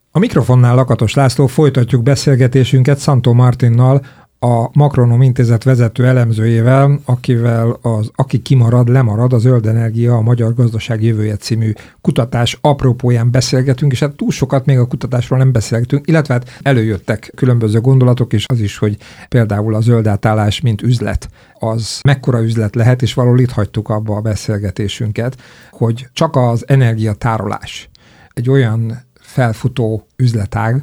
A mikrofonnál Lakatos László, folytatjuk beszélgetésünket Szantó Martinnal, a Makronom Intézet vezető elemzőjével, aki kimarad, lemarad, a Zöld Energia, a Magyar Gazdaság Jövője című kutatás apropóján beszélgetünk, és hát túl sokat még a kutatásról nem beszélgetünk, illetve hát előjöttek különböző gondolatok, és az is, hogy például a zöld átállás, mint üzlet, az mekkora üzlet lehet, és valahol itt hagytuk abba a beszélgetésünket, hogy csak az energiatárolás egy olyan felfutó üzletág,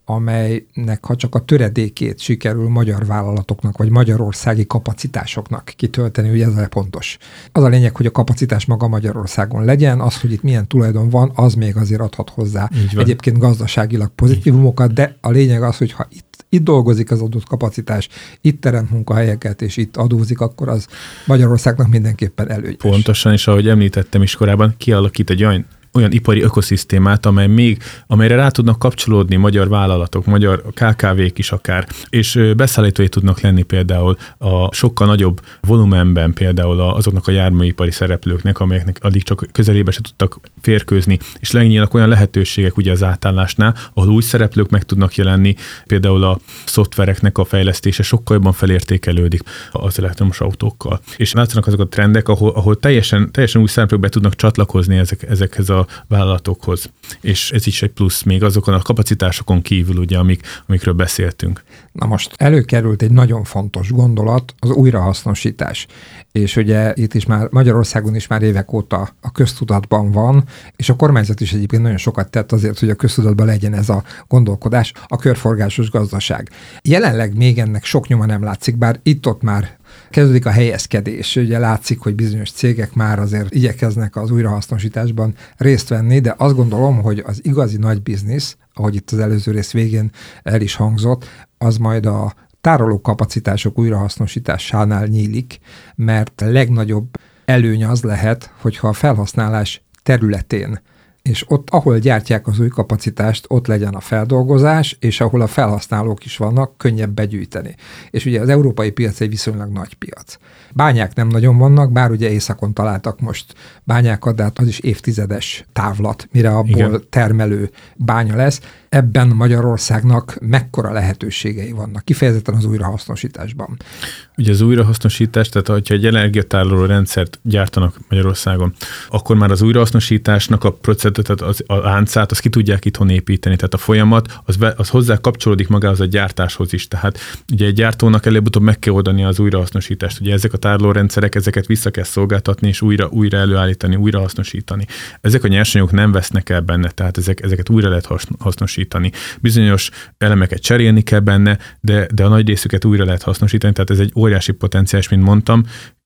amelynek ha csak a töredékét sikerül magyar vállalatoknak, vagy magyarországi kapacitásoknak kitölteni, ugye ez a pontos. Az a lényeg, hogy a kapacitás maga Magyarországon legyen, az, hogy itt milyen tulajdon van, az még azért adhat hozzá egyébként gazdaságilag pozitívumokat, de a lényeg az, hogy ha itt dolgozik az adott kapacitás, itt teremt munkahelyeket, és itt adózik, akkor az Magyarországnak mindenképpen előnyös. Pontosan, és ahogy említettem is korábban, kialakít egy olyan ipari ökoszisztémát, amelyre rá tudnak kapcsolódni magyar vállalatok, magyar KKV-k is akár, és beszállítói tudnak lenni például a sokkal nagyobb volumenben például azoknak a járműipari szereplőknek, amelyeknek addig csak közelébe se tudtak férkőzni, és legyenek olyan lehetőségek ugye az átállásnál, ahol új szereplők meg tudnak jelenni, például a szoftvereknek a fejlesztése sokkal jobban felértékelődik az elektromos autókkal. És látszanak azok a trendek, ahol teljesen új szereplők be tudnak csatlakozni ezekhez a vállalatokhoz. És ez is egy plusz még azokon a kapacitásokon kívül, ugye, amikről beszéltünk. Na most előkerült egy nagyon fontos gondolat, az újrahasznosítás. És ugye itt is már Magyarországon is már évek óta a köztudatban van, és a kormányzat is egyébként nagyon sokat tett azért, hogy a köztudatban legyen ez a gondolkodás, a körforgásos gazdaság. Jelenleg még ennek sok nyoma nem látszik, bár itt-ott már kezdődik a helyezkedés. Ugye látszik, hogy bizonyos cégek már azért igyekeznek az újrahasznosításban részt venni, de azt gondolom, hogy az igazi nagy biznisz, ahogy itt az előző rész végén el is hangzott, az majd a tárolókapacitások újrahasznosításánál nyílik, mert a legnagyobb előny az lehet, hogyha a felhasználás területén, és ott, ahol gyártják az új kapacitást, ott legyen a feldolgozás, és ahol a felhasználók is vannak, könnyebb begyűjteni. És ugye az európai piac egy viszonylag nagy piac. Bányák nem nagyon vannak, bár ugye északon találtak most bányákat, de hát az is évtizedes távlat, mire abból termelő bánya lesz. Ebben Magyarországnak mekkora lehetőségei vannak, kifejezetten az újrahasznosításban. Ugye az újrahasznosítás, tehát ha egy energiatároló rendszert gyártanak Magyarországon, akkor már az újrahasznosításnak a tehát a láncát, azt ki tudják itthon építeni, tehát a folyamat, az hozzá kapcsolódik magához a gyártáshoz is, tehát ugye egy gyártónak előbb-utóbb meg kell oldani az újrahasznosítást, ugye ezek a tárolórendszerek, ezeket vissza kell szolgáltatni, és újra előállítani, újrahasznosítani. Ezek a nyersanyagok nem vesznek el benne, tehát ezeket újra lehet hasznosítani. Bizonyos elemeket cserélni kell benne, de a nagy részüket újra lehet hasznosítani, tehát ez egy óriási potenciális, mint mondtam.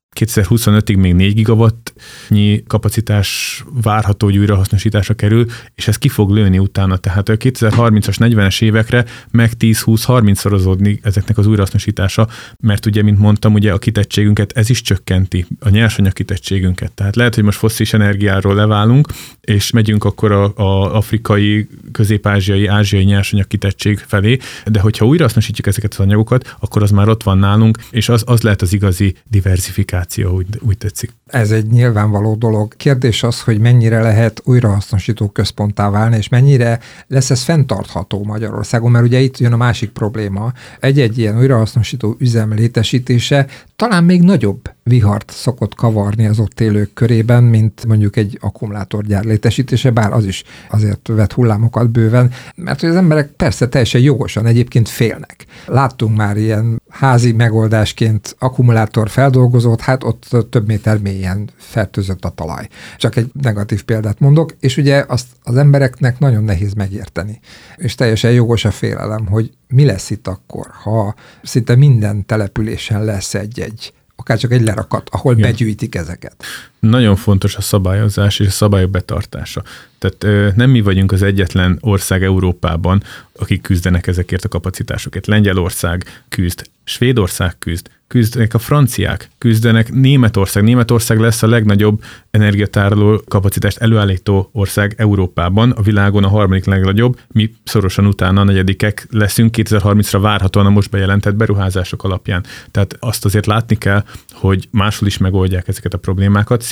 2025-ig még 4 gigawattnyi kapacitás várható, hogy újrahasznosításra kerül, és ez ki fog lőni utána. Tehát a 2030-as, 40-es évekre meg 10-20-30-szorozódni ezeknek az újrahasznosítása, mert ugye, mint mondtam, ugye a kitettségünket ez is csökkenti, a nyersanyag kitettségünket. Tehát lehet, hogy most fosszilis energiáról leválunk, és megyünk akkor a afrikai, közép-ázsiai, ázsiai nyersanyag kitettség felé, de hogyha újrahasznosítjuk ezeket az anyagokat, akkor az már ott van nálunk, és az lehet az igazi diversifikáció, úgy tetszik. Ez egy nyilvánvaló dolog. Kérdés az, hogy mennyire lehet újrahasznosító központtá válni, és mennyire lesz ez fenntartható Magyarországon, mert ugye itt jön a másik probléma. Egy-egy ilyen újrahasznosító üzem létesítése talán még nagyobb vihart szokott kavarni az ott élők körében, mint mondjuk egy akkumulátorgyár létesítése, bár az is azért vet hullámokat bőven, mert hogy az emberek persze teljesen jogosan egyébként félnek. Láttunk már ilyen házi megoldásként akkumulátor feldolgozót, hát ott több méter mélyen fertőzött a talaj. Csak egy negatív példát mondok, és ugye azt az embereknek nagyon nehéz megérteni. És teljesen jogos a félelem, hogy mi lesz itt akkor, ha szinte minden településen lesz egy akár csak egy lerakat, ahol begyűjtik ezeket. Nagyon fontos a szabályozás és a szabályok betartása. Tehát nem mi vagyunk az egyetlen ország Európában, akik küzdenek ezekért a kapacitásokért. Lengyelország küzd, Svédország küzdenek a franciák, küzdenek Németország. Németország lesz a legnagyobb energiatároló kapacitást előállító ország Európában, a világon a 3. legnagyobb, mi szorosan utána a 4. leszünk 2030-ra várhatóan a most bejelentett beruházások alapján. Tehát azt azért látni kell, hogy máshol is megoldják ezeket a problémákat.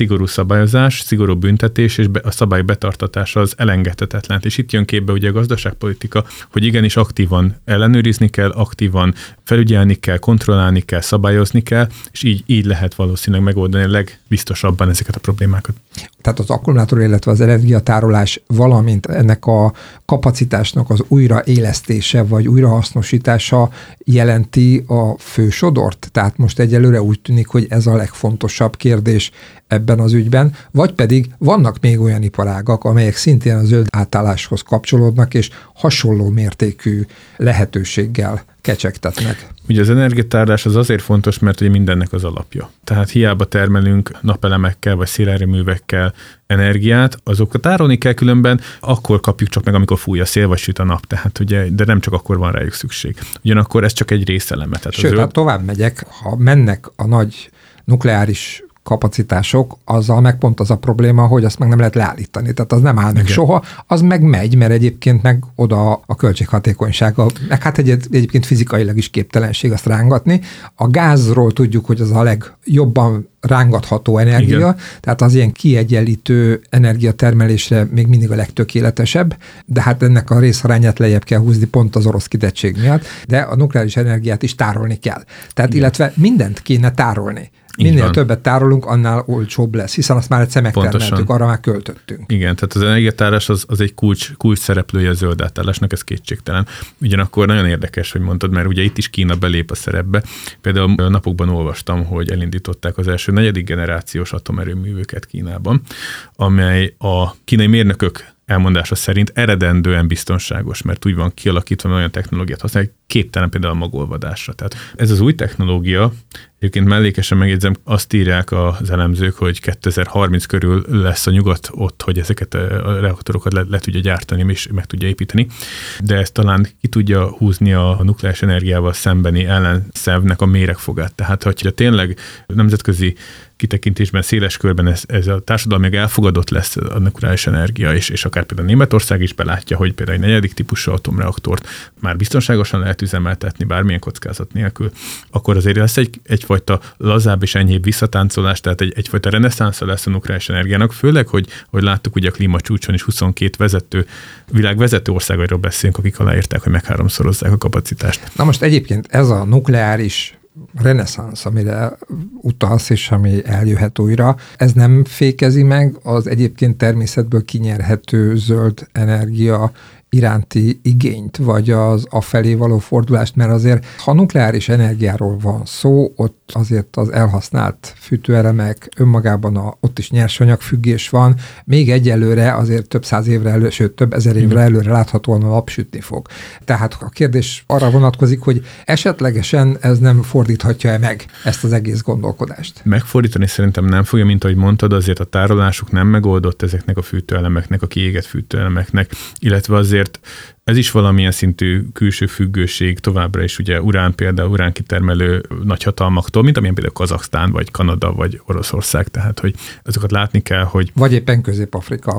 szigorú szabályozás, szigorú büntetés és a szabály betartatása az elengedhetetlen. És itt jön képbe ugye a gazdaságpolitika, hogy igenis aktívan ellenőrizni kell, aktívan felügyelni kell, kontrollálni kell, szabályozni kell, és így lehet valószínűleg megoldani a legbiztosabban ezeket a problémákat. Tehát az akkumulátor, illetve az energiatárolás, valamint ennek a kapacitásnak az újraélesztése vagy újrahasznosítása jelenti a fősodort? Tehát most egyelőre úgy tűnik, hogy ez a legfontosabb kérdés ebben az ügyben, vagy pedig vannak még olyan iparágak, amelyek szintén a zöld átálláshoz kapcsolódnak, és hasonló mértékű lehetőséggel kecsegtetnek. Ugye az energiatárolás az azért fontos, mert ugye mindennek az alapja. Tehát hiába termelünk napelemekkel vagy szélerőművekkel energiát, azokat tárolni kell, különben akkor kapjuk csak meg, amikor fúj a szél vagy süt a nap. Tehát ugye, de nem csak akkor van rájuk szükség. Ugyanakkor ez csak egy részeleme. Sőt, ha tovább megyek, ha mennek a nagy nukleáris kapacitások, azzal meg pont az a probléma, hogy azt meg nem lehet leállítani. Tehát az nem áll meg soha, az meg megy, mert egyébként meg oda a költséghatékonysága, meg hát egyébként fizikailag is képtelenség azt rángatni. A gázról tudjuk, hogy az a legjobban rángatható energia, igen. Tehát az ilyen kiegyenlítő energiatermelésre még mindig a legtökéletesebb, de hát ennek a részarányát lejjebb kell húzni pont az orosz kitettség miatt, de a nukleáris energiát is tárolni kell. Tehát illetve mindent kéne tárolni. Minél többet tárolunk, annál olcsóbb lesz, hiszen azt már egyszer megtermeltük, arra már költöttünk. Igen, tehát az energiatárolás az egy kulcs szereplője a zöld átállásnak, ez kétségtelen. Ugyanakkor nagyon érdekes, hogy mondtad, mert ugye itt is Kína belép a szerepbe. Például a napokban olvastam, hogy elindították az első 4. generációs atomerőműveket Kínában, amely a kínai mérnökök elmondása szerint eredendően biztonságos, mert úgy van kialakítva, olyan technológiát használják, képtelen például a magolvadásra. Tehát ez az új technológia, egyébként mellékesen megjegyzem, azt írják az elemzők, hogy 2030 körül lesz a nyugat ott, hogy ezeket a reaktorokat le tudja gyártani és meg tudja építeni, de ez talán ki tudja húzni a nukleáris energiával szembeni ellenszevnek a méregfogát. Tehát, hogyha tényleg nemzetközi kitekintésben, széles körben ez a társadalmilag elfogadott lesz a nukleáris energia, és akár például Németország is belátja, hogy például egy 4. típusú atomreaktort már biztonságosan lehet üzemeltetni bármilyen kockázat nélkül, akkor azért lesz egyfajta lazább és enyhébb visszatáncolás, tehát egyfajta reneszánsza lesz a nukleáris energiának, főleg, hogy láttuk ugye a klímacsúcson is 22 világvezető országairól beszélünk, akik aláírták, hogy megháromszorozzák a kapacitást. Na most egyébként ez a nukleáris reneszánsz, amire utalsz, és ami eljöhet újra, ez nem fékezi meg az egyébként természetből kinyerhető zöld energia iránti igényt, vagy az afelé való fordulást, mert azért, ha nukleáris energiáról van szó, ott azért az elhasznált fűtőelemek önmagában ott is nyersanyagfüggés van, még egyelőre azért több száz évre sőt több ezer évre előre láthatóan a nap sütni fog. Tehát a kérdés arra vonatkozik, hogy esetlegesen ez nem fordíthatja-e meg ezt az egész gondolkodást? Megfordítani szerintem nem fogja, mint ahogy mondtad, azért a tárolásuk nem megoldott ezeknek a fűtőelemeknek, a kiégett fűtőelemeknek, illetve azért ez is valamilyen szintű külső függőség továbbra is, ugye például uránkitermelő nagyhatalmaktól, mint amilyen például Kazaksztán, vagy Kanada, vagy Oroszország, tehát hogy azokat látni kell, hogy... Vagy éppen Közép-Afrika.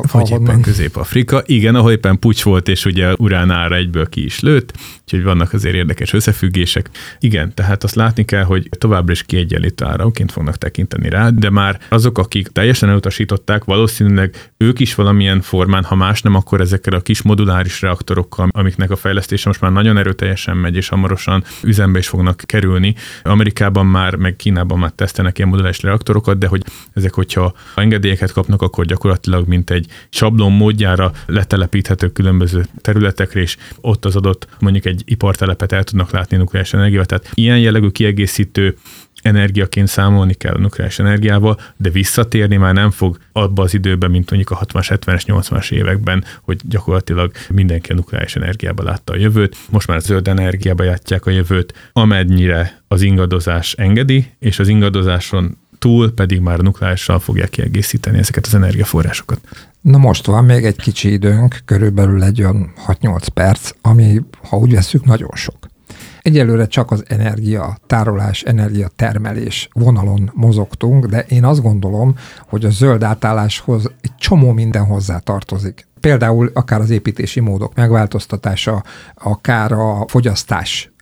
Igen, ahol éppen puccs volt, és ugye urán ára egyből ki is lőtt, úgyhogy vannak azért érdekes összefüggések. Igen, tehát azt látni kell, hogy továbbra is kiegyenlítő áraként fognak tekinteni rá, de már azok, akik teljesen elutasították, valószínűleg ők is valamilyen formán, ha más nem, akkor ezekkel a kis moduláris reaktorokkal, amiknek a fejlesztése most már nagyon erőteljesen megy, és hamarosan üzembe is fognak kerülni. Amerikában már, meg Kínában már tesztelnek ilyen moduláris reaktorokat, de hogy ezek, hogyha engedélyeket kapnak, akkor gyakorlatilag mint egy sablon módjára letelepíthető különböző területekre, és ott az adott mondjuk egy ipartelepet el tudnak látni nukleáris energiával. Tehát ilyen jellegű kiegészítő energiaként számolni kell a nukleáris energiával, de visszatérni már nem fog abba az időben, mint mondjuk a 60-as, 70-es, 80-as években, hogy gyakorlatilag mindenki a nukleáris energiába látta a jövőt. Most már zöld energiába látják a jövőt, amennyire az ingadozás engedi, és az ingadozáson túl pedig már nukleárisan fogják kiegészíteni ezeket az energiaforrásokat. Na most van még egy kicsi időnk, körülbelül egy olyan 6-8 perc, ami, ha úgy vesszük, nagyon sok. Egyelőre csak az energiatárolás, energiatermelés vonalon mozogtunk, de én azt gondolom, hogy a zöld átálláshoz egy csomó minden hozzá tartozik. Például akár az építési módok megváltoztatása, akár a fogyasztás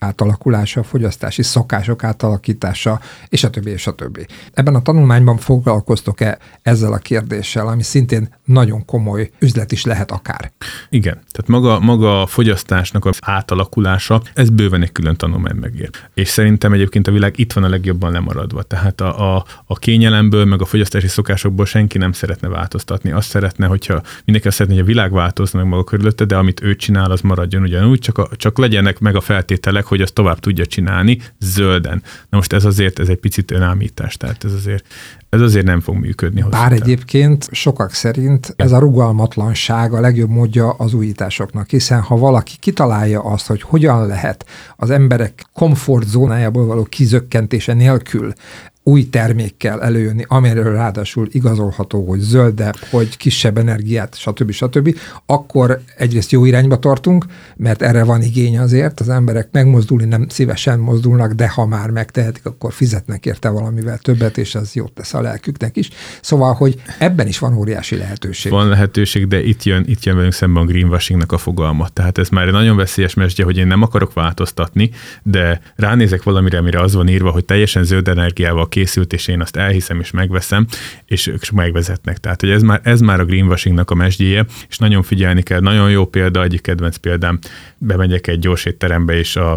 átalakulása, a fogyasztási szokások átalakítása, és a többi, és a többi. Ebben a tanulmányban foglalkoztok-e ezzel a kérdéssel, ami szintén nagyon komoly üzlet is lehet akár? Igen. Tehát maga a fogyasztásnak az átalakulása, ez bőven egy külön tanulmány megér. És szerintem egyébként a világ itt van a legjobban lemaradva. Tehát a kényelemből, meg a fogyasztási szokásokból senki nem szeretne változtatni. Azt szeretne, hogyha mindenki azt szeretne, hogy a világ változna meg maga körülötte, de amit ő csinál, az maradjon ugyanúgy, csak legyenek meg a feltételek, hogy azt tovább tudja csinálni zölden. Na most ez egy picit önállítás, tehát ez azért nem fog működni hozzá. Bár egyébként sokak szerint ez a rugalmatlanság a legjobb módja az újításoknak, hiszen ha valaki kitalálja azt, hogy hogyan lehet az emberek komfortzónájából való kizökkentése nélkül új termékkel előjönni, amiről ráadásul igazolható, hogy zöldebb, hogy kisebb energiát, stb., akkor egyrészt jó irányba tartunk, mert erre van igény azért, az emberek megmozdulni nem szívesen mozdulnak, de ha már megtehetik, akkor fizetnek érte valamivel többet, és ez jót tesz a lelküknek is. Szóval, hogy ebben is van óriási lehetőség. Van lehetőség, de itt jön velünk szemben a greenwashingnak a fogalma. Tehát ez már egy nagyon veszélyes mesdje, hogy én nem akarok változtatni, de ránézek valamire, amire az van írva, hogy teljesen zöld energiával készült, és én azt elhiszem, és megveszem, és megvezetnek. Tehát, hogy ez már a greenwashingnak a mesdjéje, és nagyon figyelni kell. Nagyon jó példa, egyik kedvenc példám, bemegyek egy gyors étterembe, és a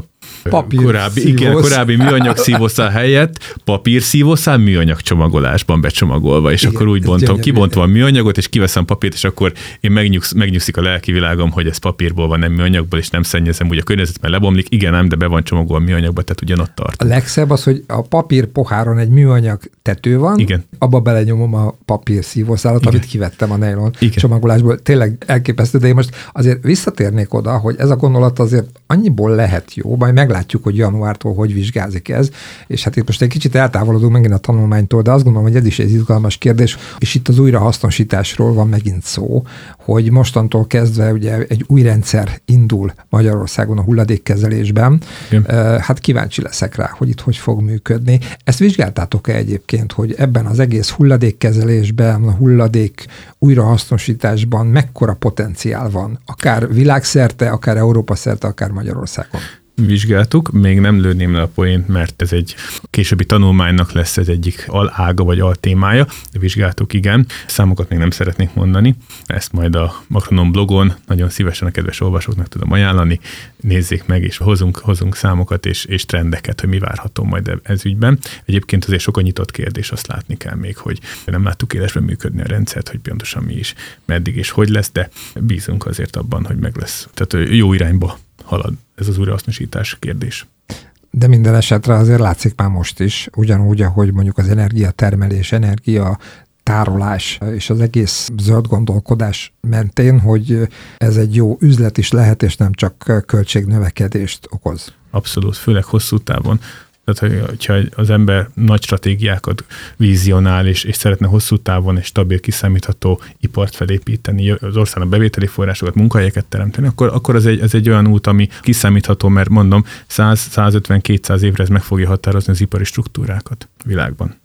korábbi műanyag szívószál helyett papírszívószál műanyag csomagolásban becsomagolva, és igen, akkor úgy kibontom a műanyagot, és kiveszem papírt, és akkor én megnyugszik a lelki világom, hogy ez papírból van, nem műanyagból, és nem szennyezem, úgy a környezet, mert lebomlik, igen, nem, de be van csomagolva műanyagba, tehát ugyanott tart. A legszebb az, hogy a papír poháron egy műanyag tető van, igen. Abba belenyomom a papírszívószálat, amit kivettem a nylon csomagolásból. Tényleg elképesztő, de én most azért visszatérnék oda, hogy ez a gondolat azért annyiból lehet jó, majd meglátjuk, hogy januártól hogy vizsgázik ez, és hát itt most egy kicsit eltávolodunk megint a tanulmánytól, de azt gondolom, hogy ez is egy izgalmas kérdés, és itt az újrahasznosításról van megint szó, hogy mostantól kezdve ugye egy új rendszer indul Magyarországon a hulladékkezelésben. Hát kíváncsi leszek rá, hogy itt hogy fog működni. Ezt vizsgáltátok-e egyébként, hogy ebben az egész hulladékkezelésben, a hulladék újrahasznosításban mekkora potenciál van, akár világszerte, akár Európa szerte, akár Magyarországon? Vizsgáltuk, még nem lőném le a poént, mert ez egy későbbi tanulmánynak lesz ez egyik alága vagy altémája. Vizsgáltuk, igen. Számokat még nem szeretnék mondani. Ezt majd a Makronom blogon nagyon szívesen a kedves olvasóknak tudom ajánlani. Nézzék meg, és hozunk számokat és trendeket, hogy mi várható majd ez ügyben. Egyébként azért sok a nyitott kérdés, azt látni kell még, hogy nem láttuk élesben működni a rendszert, hogy pontosan mi is, meddig és hogy lesz, de bízunk azért abban, hogy meg lesz. Tehát jó irányba halad ez az újrahasznosítás kérdés. De minden esetre azért látszik már most is, ugyanúgy, ahogy mondjuk az energiatermelés, energiatárolás és az egész zöld gondolkodás mentén, hogy ez egy jó üzlet is lehet, és nem csak költségnövekedést okoz. Abszolút, főleg hosszú távon. Tehát, hogyha az ember nagy stratégiákat vizionál, és szeretne hosszú távon és stabil, kiszámítható ipart felépíteni, az országnak bevételi forrásokat, munkahelyeket teremteni, akkor ez egy olyan út, ami kiszámítható, mert mondom, 100-150-200 évre ez meg fogja határozni az ipari struktúrákat a világban.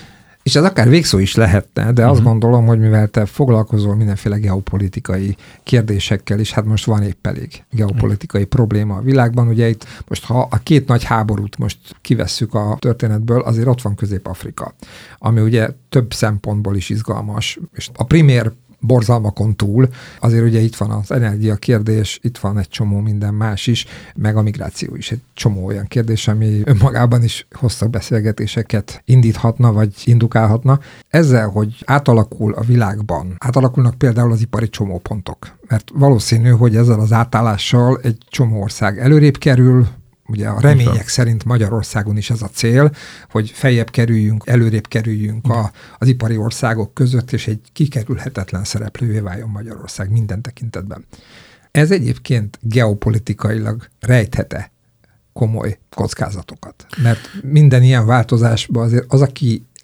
És ez akár végszó is lehetne, de azt gondolom, hogy mivel te foglalkozol mindenféle geopolitikai kérdésekkel, és hát most van épp elég geopolitikai probléma a világban. Ugye itt most, ha a két nagy háborút most kivesszük a történetből, azért ott van Közép-Afrika, ami ugye több szempontból is izgalmas, és a primér borzalmakon túl, azért ugye itt van az energiakérdés, itt van egy csomó minden más is, meg a migráció is egy csomó olyan kérdés, ami önmagában is hosszabb beszélgetéseket indíthatna, vagy indukálhatna. Ezzel, hogy átalakul a világban, átalakulnak például az ipari csomópontok, mert valószínű, hogy ezzel az átállással egy csomó ország előrébb kerül, ugye a remények szerint Magyarországon is ez a cél, hogy feljebb kerüljünk, előrébb kerüljünk az ipari országok között, és egy kikerülhetetlen szereplővé váljon Magyarország minden tekintetben. Ez egyébként geopolitikailag rejthet-e komoly kockázatokat? Mert minden ilyen változásban azért az, aki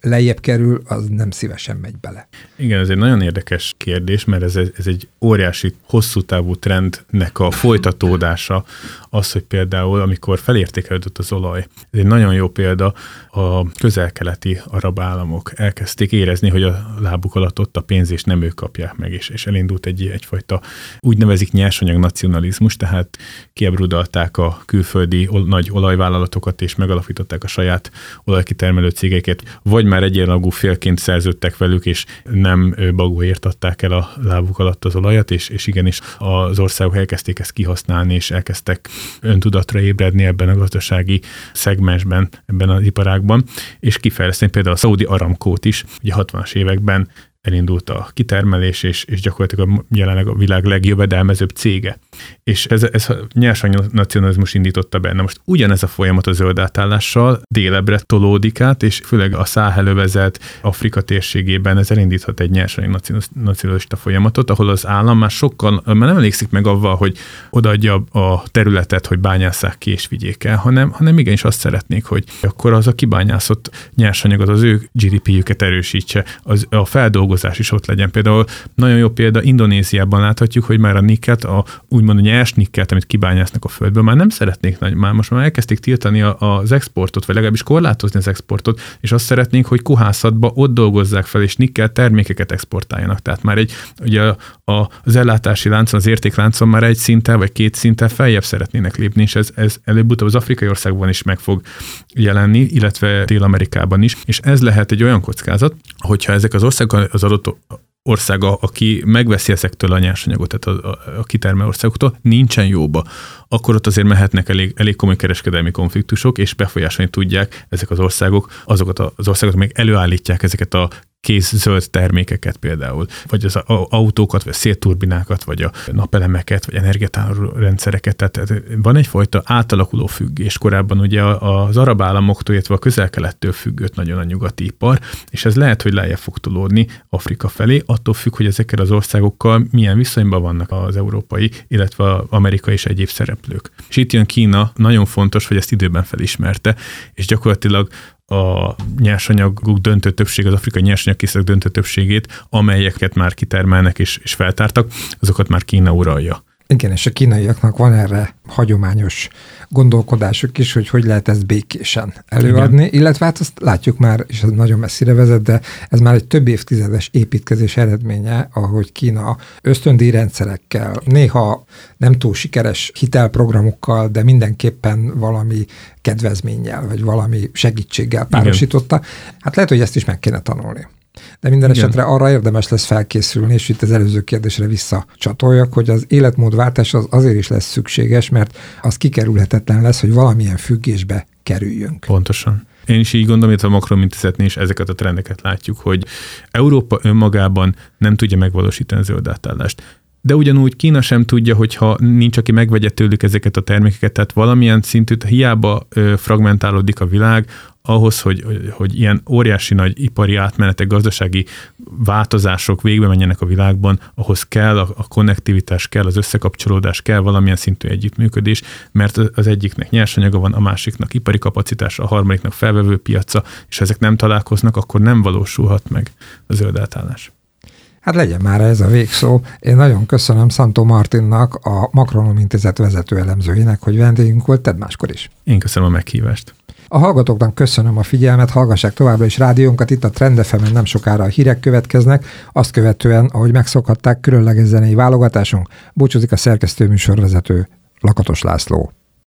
lejjebb kerül, az nem szívesen megy bele. Igen, ez egy nagyon érdekes kérdés, mert ez egy óriási, hosszú távú trendnek a folytatódása, az, hogy például, amikor felértékelődött az olaj, ez egy nagyon jó példa, a közel-keleti arab államok elkezdték érezni, hogy a lábuk alatt ott a pénz, és nem ők kapják meg, és elindult egyfajta, úgy nevezik nyersanyag nacionalizmus, tehát kiebrudalták a külföldi nagy olajvállalatokat, és megalapították a saját olajkitermelő cégeket, vagy már egyenlagú félként szerződtek velük, és nem bagóért adták el a lábuk alatt az olajat, és igenis az országok elkezdték ezt kihasználni, és elkezdtek öntudatra ébredni ebben a gazdasági szegmensben, ebben az iparágban, és kifejleszteni például a Saudi Aramcót is, ugye 60-as években elindult a kitermelés, és gyakorlatilag jelenleg a világ legjövedelmezőbb cége. És ez a nyersanyag nacionalizmus indította be. Na most ugyanez a folyamat a zöld átállással délebbre tolódik át, és főleg a Száhel-övezet Afrika térségében ez elindíthat egy nyersanyag nacionalista folyamatot, ahol az állam már nem elégszik meg avval, hogy odaadja a területet, hogy bányásszák ki és vigyék el, hanem igenis azt szeretnék, hogy akkor az a kibányászott nyersanyag az ő GDP-jüket erősítse, a feldolgozás is ott legyen. Például nagyon jó példa, Indonéziában láthatjuk, hogy már a nikket, úgymond a nyers nikkelt, amit kibányásznak a földből, már nem szeretnék, most már elkezdték tiltani az exportot, vagy legalábbis korlátozni az exportot, és azt szeretnénk, hogy kohászatba ott dolgozzák fel, és nikkel termékeket exportáljanak. Tehát már ugye az ellátási láncon, az értékláncon már egy szinttel, vagy két szinttel feljebb szeretnének lépni, és ez előbb-utóbb az afrikai országban is meg fog jelenni, illetve Dél-Amerikában is, és ez lehet egy olyan kockázat, hogyha ezek az országok, az adott országa, aki megveszi ezektől a nyersanyagot, tehát a kitermelő országoktól, nincsen jóba, akkor ott azért mehetnek elég komoly kereskedelmi konfliktusok, és befolyásolni tudják ezek az országok, azokat az országokat, amelyek előállítják ezeket a kész zöld termékeket például, vagy az autókat, vagy szélturbinákat, vagy a napelemeket, vagy energiatároló rendszereket. Tehát van egyfajta átalakuló függés. Korábban ugye az arab államoktól, illetve a közel-kelettől függött nagyon a nyugati ipar, és ez lehet, hogy lejjebb fog tolódni Afrika felé, attól függ, hogy ezekkel az országokkal milyen viszonyban vannak az európai, illetve az amerikai és egyéb szereplők. És itt jön Kína, nagyon fontos, hogy ezt időben felismerte, és gyakorlatilag a nyersanyagok döntő többség, az afrikai nyersanyagkészletek döntő többségét, amelyeket már kitermelnek és feltártak, azokat már Kína uralja. Igen, és a kínaiaknak van erre hagyományos gondolkodásuk is, hogy lehet ezt békésen előadni, igen. Illetve hát azt látjuk már, és ez nagyon messzire vezet, de ez már egy több évtizedes építkezés eredménye, ahogy Kína ösztöndíjrendszerekkel, néha nem túl sikeres hitelprogramokkal, de mindenképpen valami kedvezménnyel, vagy valami segítséggel párosította. Igen. Hát lehet, hogy ezt is meg kéne tanulni. De minden esetre arra érdemes lesz felkészülni, és itt az előző kérdésre visszacsatoljak, hogy az életmódváltás az azért is lesz szükséges, mert az kikerülhetetlen lesz, hogy valamilyen függésbe kerüljünk. Pontosan. Én is így gondolom, hogy a Macron Intézetnél is ezeket a trendeket látjuk, hogy Európa önmagában nem tudja megvalósítani a zöld átállást. De ugyanúgy Kína sem tudja, hogyha nincs, aki megvegye tőlük ezeket a termékeket, tehát valamilyen szintű, hiába fragmentálódik a világ, ahhoz, hogy ilyen óriási nagy ipari átmenetek, gazdasági változások végbe menjenek a világban, ahhoz kell a konnektivitás, kell az összekapcsolódás, kell valamilyen szintű együttműködés, mert az egyiknek nyersanyaga van, a másiknak ipari kapacitása, a harmadiknak felvevő piaca, és ha ezek nem találkoznak, akkor nem valósulhat meg a zöld átállás. Hát legyen már ez a végszó. Én nagyon köszönöm Szantó Martinnak, a Macronom Intézet vezető elemzőjének, hogy vendégünk volt, tedd máskor is. Én köszönöm a meghívást. A hallgatóknak köszönöm a figyelmet, hallgassák továbbra is rádiónkat, itt a Trend FM-en nem sokára a hírek következnek, azt követően, ahogy megszokhatták, különleges zenei válogatásunk, búcsúzik a szerkesztő műsorvezető Lakatos László.